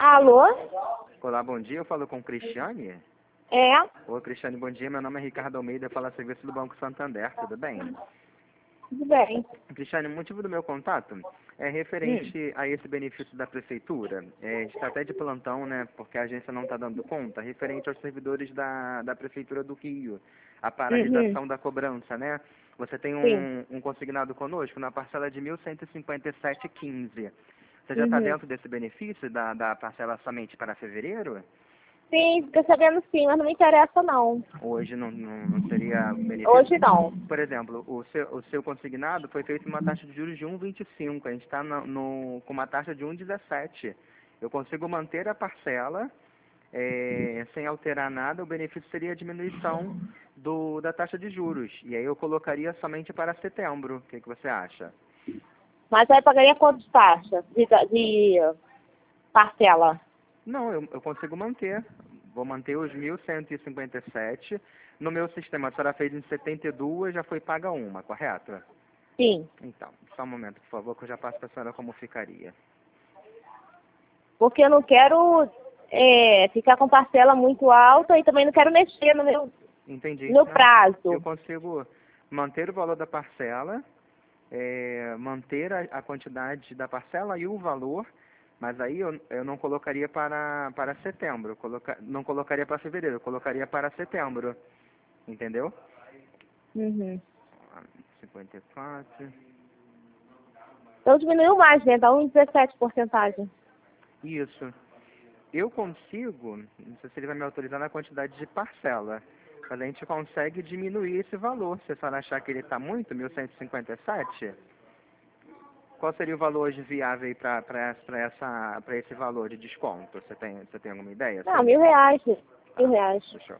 Alô? Olá, bom dia. Eu falo com Cristiane. É? Oi, Cristiane, bom dia. Meu nome é Ricardo Almeida, eu falo a serviço do Banco Santander. Tudo bem? Tudo bem. Cristiane, o motivo do meu contato é referente a esse benefício da prefeitura. A gente está até de plantão, né, porque a agência não está dando conta, referente aos servidores da prefeitura do Rio, a paralisação da cobrança, né? Você tem Sim. um consignado conosco na parcela de 1.157,15. Você já está Uhum. dentro desse benefício da parcela somente para fevereiro? Sim, fica sabendo sim, mas não me interessa não. Hoje não seria benefício? Hoje não. Por exemplo, o seu consignado foi feito uma taxa de juros de 1,25. A gente está com uma taxa de 1,17. Eu consigo manter a parcela sem alterar nada. O benefício seria a diminuição da taxa de juros. E aí eu colocaria somente para setembro. O que você acha? Mas aí pagaria quantas taxas de parcela? Não, eu consigo manter. Vou manter os 1.157. No meu sistema, a senhora fez em 72, já foi paga uma, correto? Sim. Então, só um momento, por favor, que eu já passo para a senhora como ficaria. Porque eu não quero ficar com parcela muito alta e também não quero mexer no Entendi. meu Não, prazo. eu consigo manter o valor da parcela, manter a quantidade da parcela e o valor, mas aí eu não colocaria para setembro, não colocaria para fevereiro, eu colocaria para setembro, entendeu? Uhum. 54. Então diminuiu mais, né? Dá 1,17 porcentagem. Isso. Eu consigo, não sei se ele vai me autorizar na quantidade de parcela, mas a gente consegue diminuir esse valor. Se a senhora achar que ele está muito, 1.157, qual seria o valor hoje viável para esse valor de desconto? Você tem alguma ideia? Não, Sim? R$ 1.000. Tá, R$ 1.000. deixa eu...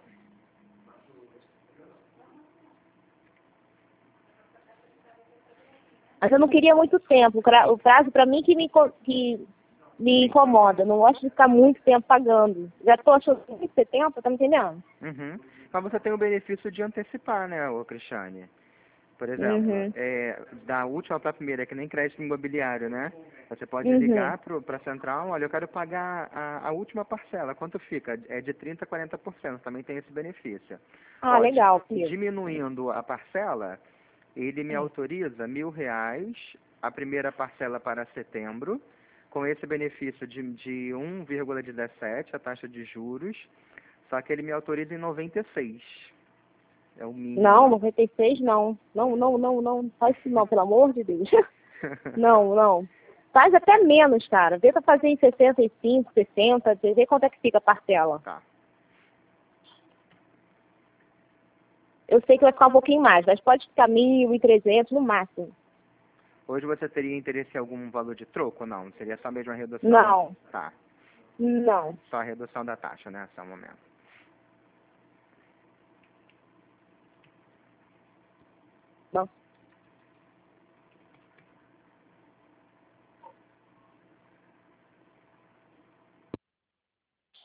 Mas eu não queria muito tempo. O prazo para mim que me incomoda. Eu não gosto de ficar muito tempo pagando. Já estou achando muito tempo, tá me entendendo? Uhum. Mas você tem o benefício de antecipar, né, ô Cristiane? Por exemplo, Uhum. da última para a primeira, que nem crédito imobiliário, né? Você pode Uhum. ligar para a central, olha, eu quero pagar a última parcela. Quanto fica? É de 30% a 40%, também tem esse benefício. Ah, Ó, legal, filho. diminuindo a parcela, ele me autoriza R$ 1.000, a primeira parcela para setembro, com esse benefício de 1,17, a taxa de juros, só que ele me autoriza em 96. É o Não, mínimo. 96 não. Não, não, não, não. Faz isso não, pelo amor de Deus. Não, não. Faz até menos, cara. Vê pra fazer em 65, 60, vê quanto é que fica a parcela. Tá. Eu sei que vai ficar um pouquinho mais, mas pode ficar 1.300 no máximo. Hoje você teria interesse em algum valor de troco ou não? Seria só mesmo a redução? Não, Tá. não. Só a redução da taxa, né? Só um momento. Não.